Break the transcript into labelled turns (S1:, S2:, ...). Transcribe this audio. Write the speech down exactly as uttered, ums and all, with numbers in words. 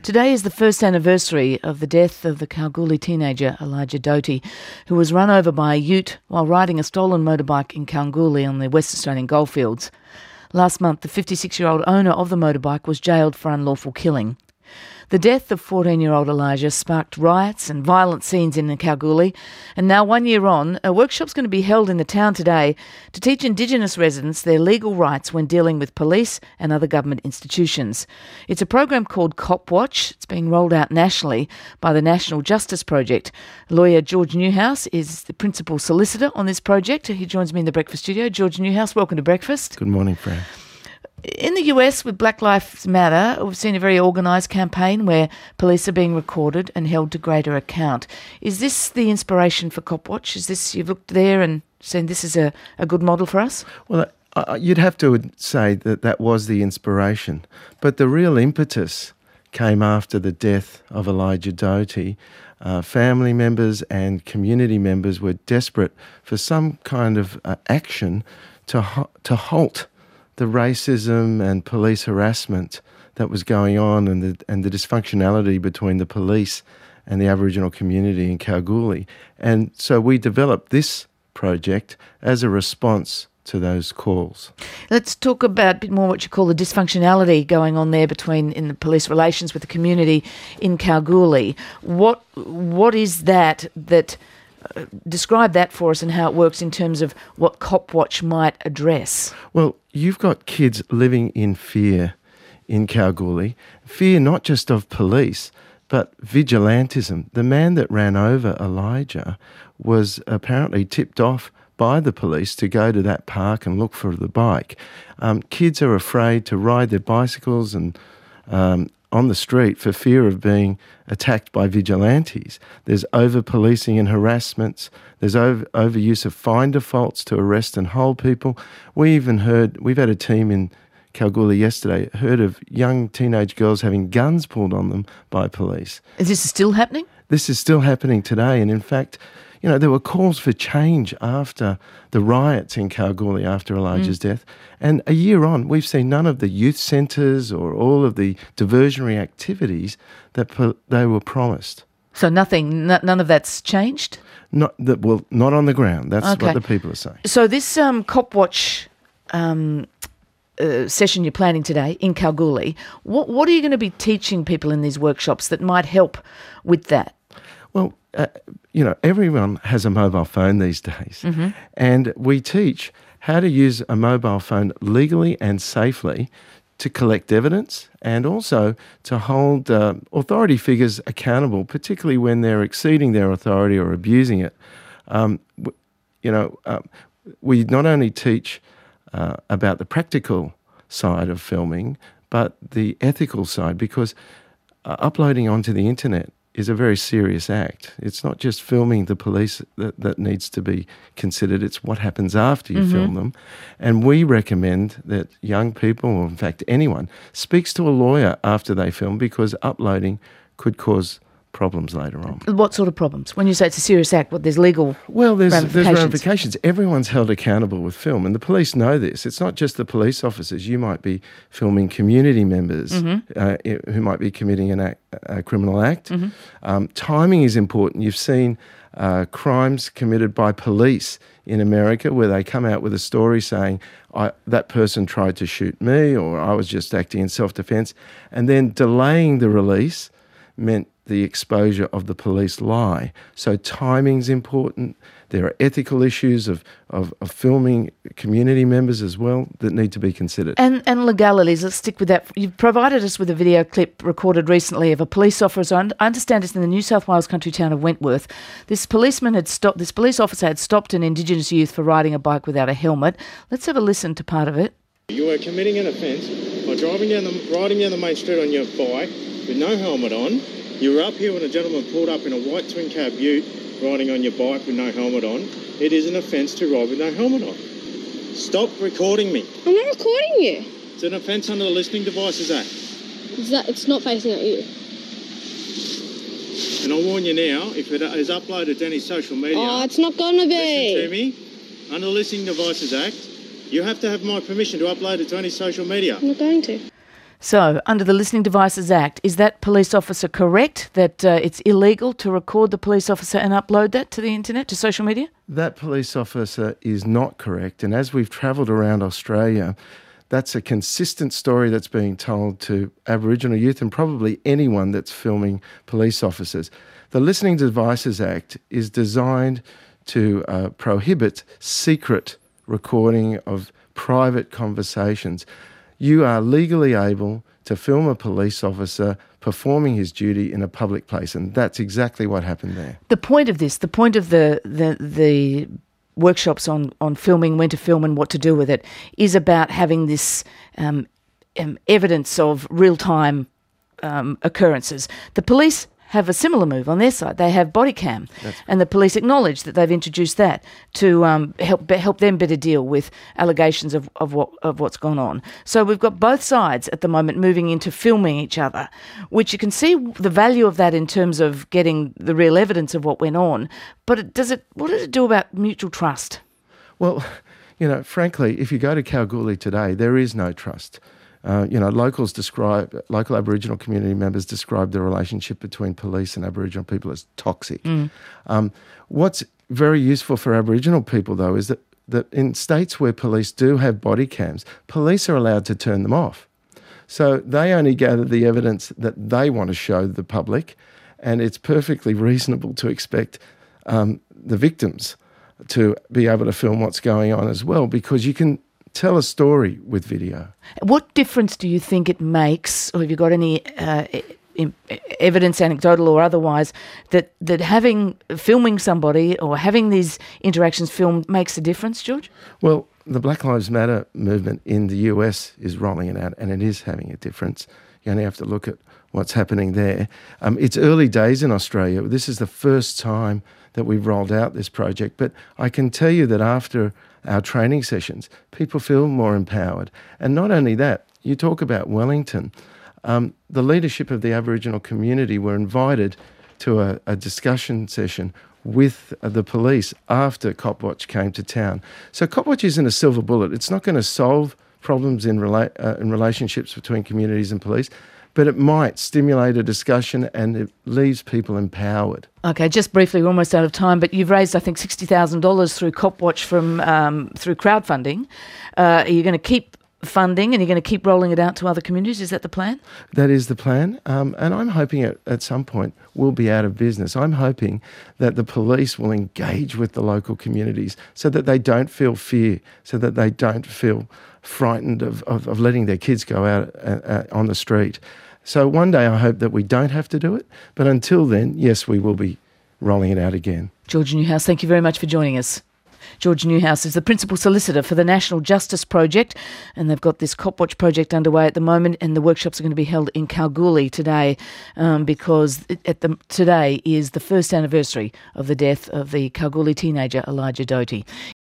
S1: Today is the first anniversary of the death of the Kalgoorlie teenager Elijah Doty, who was run over by a ute while riding a stolen motorbike in Kalgoorlie on the West Australian goldfields. Last month, the fifty-six-year-old owner of the motorbike was jailed for unlawful killing. The death of fourteen-year-old Elijah sparked riots and violent scenes in Kalgoorlie, and now one year on, a workshop's going to be held in the town today to teach Indigenous residents their legal rights when dealing with police and other government institutions. It's a program called Cop Watch. It's being rolled out nationally by the National Justice Project. Lawyer George Newhouse is the principal solicitor on this project. He joins me in the breakfast studio. George Newhouse, welcome to breakfast.
S2: Good morning, Fran.
S1: In the U S, with Black Lives Matter, we've seen a very organised campaign where police are being recorded and held to greater account. Is this the inspiration for Cop Watch? Is this, you've looked there and seen this is a, a good model for us?
S2: Well, uh, you'd have to say that that was the inspiration. But the real impetus came after the death of Elijah Doty. Uh, family members and community members were desperate for some kind of uh, action to ho- to halt the racism and police harassment that was going on, and the and the dysfunctionality between the police and the Aboriginal community in Kalgoorlie. And so we developed this project as a response to those calls.
S1: Let's talk about a bit more what you call the dysfunctionality going on there between in the police relations with the community in Kalgoorlie. What what is that that uh, describe that for us and how it works in terms of what Cop Watch might address?
S2: Well, you've got kids living in fear in Kalgoorlie, fear not just of police, but vigilantism. The man that ran over Elijah was apparently tipped off by the police to go to that park and look for the bike. Um, kids are afraid to ride their bicycles and um, on the street for fear of being attacked by vigilantes. There's over-policing and harassments. There's over overuse of fine defaults to arrest and hold people. We even heard, we've had a team in Kalgoorlie yesterday, heard of young teenage girls having guns pulled on them by police.
S1: Is this still happening?
S2: This is still happening today. And in fact, you know, there were calls for change after the riots in Kalgoorlie after Elijah's mm. death. And a year on, we've seen none of the youth centres or all of the diversionary activities that po- they were promised.
S1: So nothing, n- none of that's changed?
S2: Not that, well, not on the ground. That's
S1: okay.
S2: what the people are saying.
S1: So this um, Cop Watch um, uh, session you're planning today in Kalgoorlie, what, what are you going to be teaching people in these workshops that might help with that?
S2: Well, uh, you know, everyone has a mobile phone these days, mm-hmm. and we teach how to use a mobile phone legally and safely to collect evidence and also to hold uh, authority figures accountable, particularly when they're exceeding their authority or abusing it. Um, w- you know, uh, we not only teach uh, about the practical side of filming, but the ethical side, because uh, uploading onto the internet is a very serious act. It's not just filming the police that, that needs to be considered, it's what happens after you mm-hmm. film them. And we recommend that young people, or in fact anyone, speaks to a lawyer after they film, because uploading could cause problems later on.
S1: What sort of problems? When you say it's a serious act, what, there's legal
S2: Well, there's
S1: ramifications.
S2: there's ramifications. Everyone's held accountable with film, and the police know this. It's not just the police officers. You might be filming community members mm-hmm. uh, who might be committing an act, a criminal act. Mm-hmm. Um, timing is important. You've seen uh, crimes committed by police in America where they come out with a story saying, I, that person tried to shoot me, or I was just acting in self-defense, and then delaying the release meant the exposure of the police lie. So timing's important. There are ethical issues of, of, of filming community members as well that need to be considered.
S1: And and legalities, let's stick with that. You've provided us with a video clip recorded recently of a police officer. I understand it's in the New South Wales country town of Wentworth. This policeman had stopped, this police officer had stopped an Indigenous youth for riding a bike without a helmet. Let's have a listen to part of it.
S3: You are committing an offence by driving down the, riding down the main street on your bike with no helmet on. You were up here when a gentleman pulled up in a white twin cab ute riding on your bike with no helmet on. It is an offence to ride with no helmet on. Stop recording me.
S4: I'm not recording you.
S3: It's an offence under the Listening Devices Act.
S4: Is that, it's not facing at you.
S3: And I'll warn you now, if it is uploaded to any social media...
S4: Oh, it's not going to be.
S3: Listen to me. Under the Listening Devices Act, you have to have my permission to upload it to any social media.
S4: I'm not going to.
S1: So, under the Listening Devices Act, is that police officer correct that uh, it's illegal to record the police officer and upload that to the internet, to social media?
S2: That police officer is not correct. And as we've travelled around Australia, that's a consistent story that's being told to Aboriginal youth and probably anyone that's filming police officers. The Listening Devices Act is designed to uh, prohibit secret recording of private conversations. You are legally able to film a police officer performing his duty in a public place, and that's exactly what happened there.
S1: The point of this, the point of the the, the workshops on, on filming, when to film and what to do with it, is about having this um, um, evidence of real-time um, occurrences. The police have a similar move on their side. They have body cam, That's and the police acknowledge that they've introduced that to um, help help them better deal with allegations of, of what of what's gone on. So we've got both sides at the moment moving into filming each other, which you can see the value of that in terms of getting the real evidence of what went on. But it, does it? What does it do about mutual trust?
S2: Well, you know, frankly, if you go to Kalgoorlie today, there is no trust. Uh, you know, locals describe, local Aboriginal community members describe the relationship between police and Aboriginal people as toxic. Mm. Um, what's very useful for Aboriginal people, though, is that, that in states where police do have body cams, police are allowed to turn them off. So they only gather the evidence that they want to show the public, and it's perfectly reasonable to expect um, the victims to be able to film what's going on as well, because you can tell a story with video.
S1: What difference do you think it makes, or have you got any uh, e- evidence, anecdotal or otherwise, that, that having filming somebody or having these interactions filmed makes a difference, George?
S2: Well, the Black Lives Matter movement in the U S is rolling it out, and it is having a difference. You only have to look at what's happening there. Um, it's early days in Australia. This is the first time that we've rolled out this project, but I can tell you that after our training sessions, people feel more empowered. And not only that, you talk about Wellington. Um, the leadership of the Aboriginal community were invited to a, a discussion session with uh, the police after Copwatch came to town. So Copwatch isn't a silver bullet. It's not going to solve problems in, rela- uh, in relationships between communities and police, but it might stimulate a discussion and it leaves people empowered.
S1: Okay, just briefly, we're almost out of time, but you've raised, I think, sixty thousand dollars through Copwatch from um, through crowdfunding. Uh, are you going to keep funding and you're going to keep rolling it out to other communities? Is that the plan?
S2: That is the plan, um, and I'm hoping at, at some point we'll be out of business. I'm hoping that the police will engage with the local communities so that they don't feel fear, so that they don't feel frightened of, of, of letting their kids go out uh, uh, on the street. So one day I hope that we don't have to do it, but until then, yes, we will be rolling it out again.
S1: George Newhouse, thank you very much for joining us. George Newhouse is the Principal Solicitor for the National Justice Project, and they've got this Copwatch project underway at the moment, and the workshops are going to be held in Kalgoorlie today um, because at the, today is the first anniversary of the death of the Kalgoorlie teenager Elijah Doty.